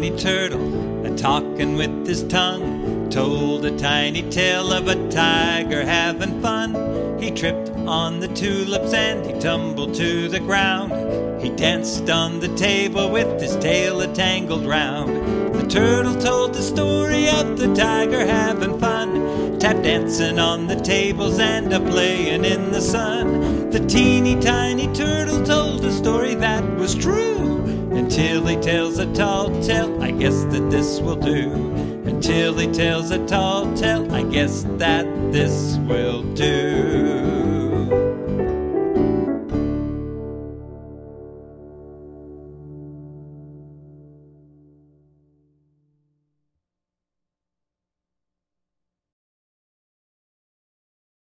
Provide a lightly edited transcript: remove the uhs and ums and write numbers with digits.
tiny turtle, a-talking with his tongue, told a tiny tale of a tiger having fun. He tripped on the tulips and he tumbled to the ground. He danced on the table with his tail a-tangled round. The turtle told the story of the tiger having fun, tap dancing on the tables and a-playing in the sun. The teeny tiny turtle told a story that was true, until he tells a tall tale, I guess that this will do. Until he tells a tall tale, I guess that this will do.